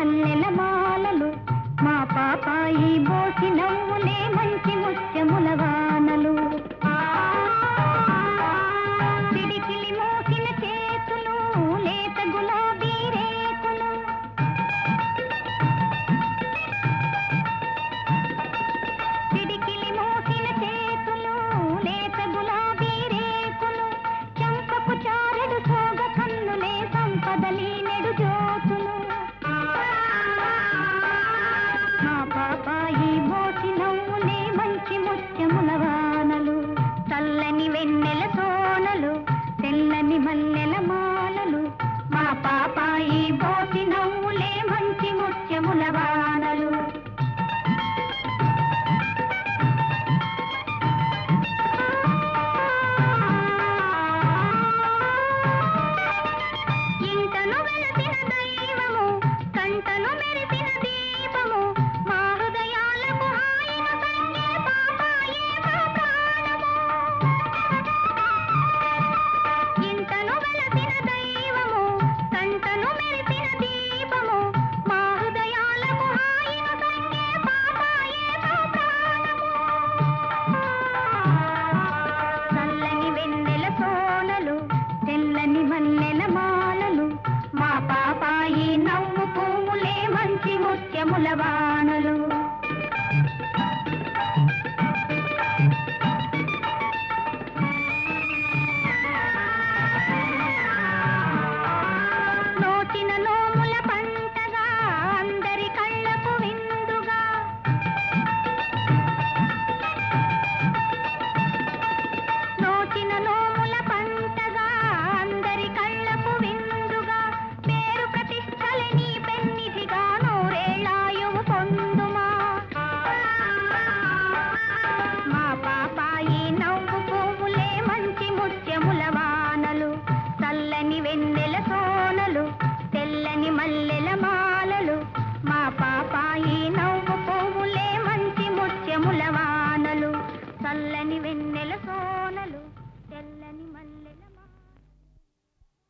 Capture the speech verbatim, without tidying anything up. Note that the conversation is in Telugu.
మల్లెల మాలలు మా పాపాయి బోసి నవ్వులే మంచి ముత్యముల వానలు పిడికిలి మోసిన చేతులు లేత గులాబీ రేకులు పిడికిలి మోసిన చేతులు లేత గులాబీ రేకులు చంపకు చారడు సోగ కన్నులే సంపదలి నెడు జ్యోతులు మా పాపాయి బోసి నవ్వులే మంచి ముత్యముల వానలు చల్లని వెన్నెల సోనలు తెల్లని మల్లెల మాలలు మా పాపాయి బోసి నవ్వులే మంచి ముత్యముల వానలు ఇంటను వెలసిన దైవము కంటను మెరిసిన దీపము మా హృదయాలకు హాయిను సంగే పాపాయే మా ప్రాణము ఇంటను వెలసిన దైవము కంటను మెరిసిన దీపము మా హృదయాలకు హాయిను సంగే పాపాయే మా ప్రాణము చల్లని వెన్నెల సోనలు తెల్లని మల్లెల మాలలు మా పాపాయి నవ్వు పువ్వులే మంచి ముత్యముల వానలు